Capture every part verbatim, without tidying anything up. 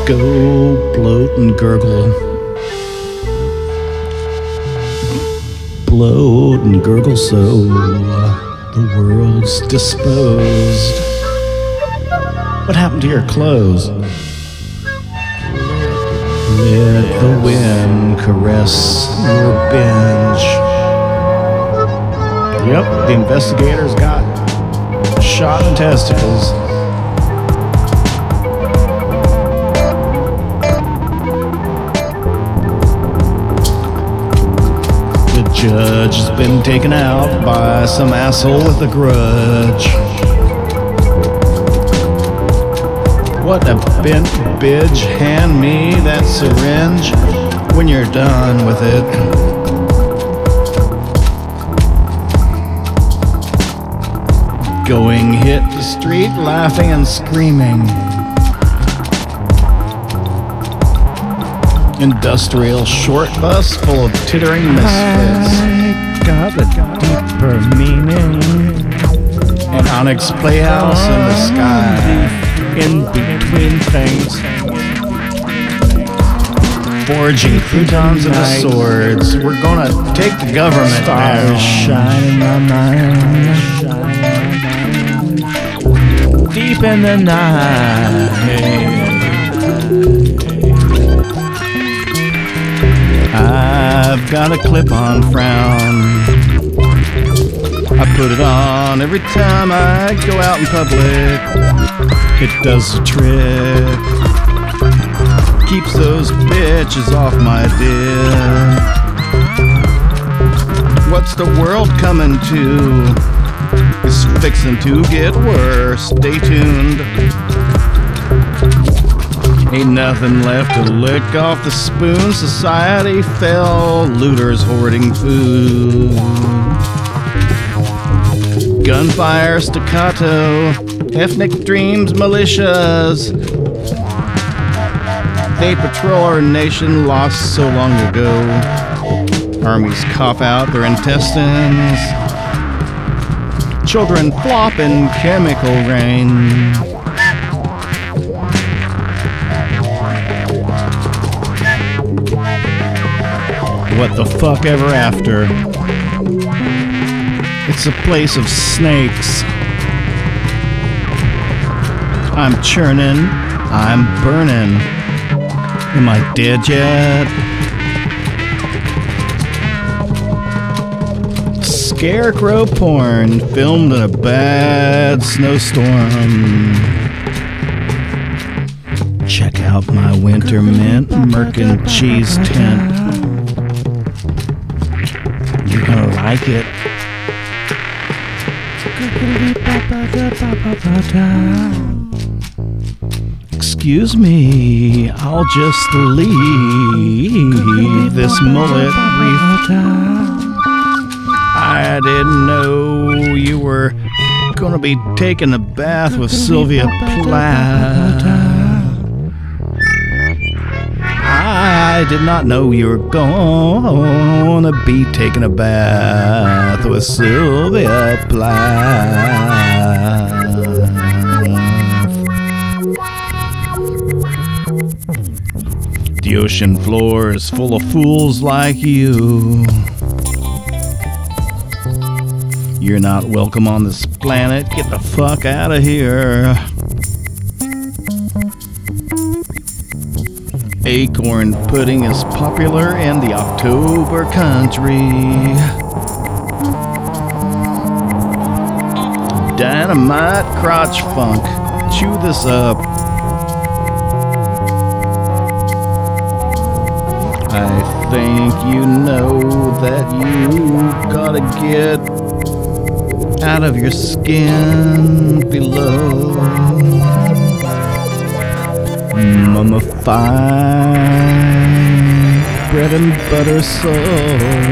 Go bloat and gurgle. Bloat and gurgle so the world's disposed. What happened to your clothes? Let the wind caress your binge. Yep, the investigators got shot in the testicles. The judge has been taken out by some asshole with a grudge. What a bent bitch, hand me that syringe when you're done with it. Going hit the street laughing and screaming. Industrial short bus full of tittering misfits. I got a deeper meaning. An Onyx Playhouse in the sky. In between things, forging croutons into swords. We're gonna take the government stars now. Shine in my mind, deep in the night. I've got a clip-on frown. I put it on every time I go out in public. It does the trick. Keeps those bitches off my dick. What's the world coming to? It's fixing to get worse. Stay tuned. Ain't nothing left to lick off the spoon. Society fell. Looters hoarding food. Gunfire, staccato, ethnic dreams, militias. They patrol our nation lost so long ago. Armies cough out their intestines. Children flop in chemical rain. What the fuck ever after? It's a place of snakes. I'm churning, I'm burning. Am I dead yet? Scarecrow porn filmed in a bad snowstorm. Check out my winter mint Merc and cheese tent. You're gonna like it. Excuse me, I'll just leave this mullet reef. I didn't know you were gonna be taking a bath with Sylvia Plath. I did not know you were gonna be taking a bath with Sylvia Plath. The ocean floor is full of fools like you. You're not welcome on this planet. Get the fuck out of here. Acorn pudding is popular in the October country. Dynamite crotch funk. Chew this up. I think you know that you gotta get out of your skin below. Mummified bread and butter soul.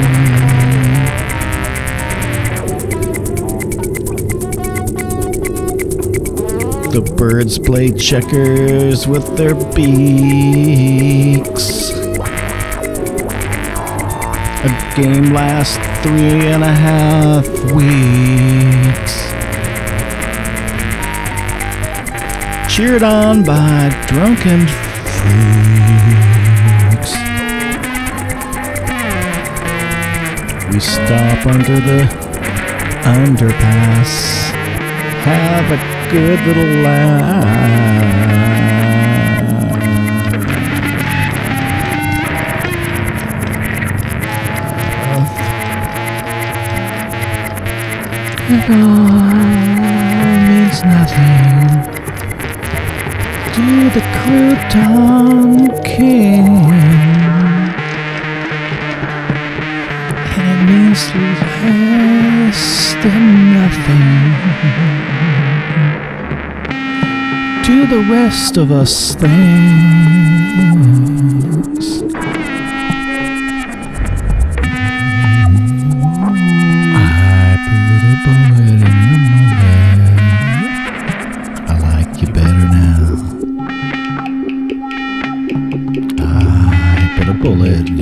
The birds play checkers with their beaks. A game lasts three and a half weeks. Cheered on by drunken creaks. We stop under the underpass, have a good little laugh. It all means nothing to the crouton king, and it means less than nothing to the rest of us things. Bullet in your mullet. I like you better now. I put a bullet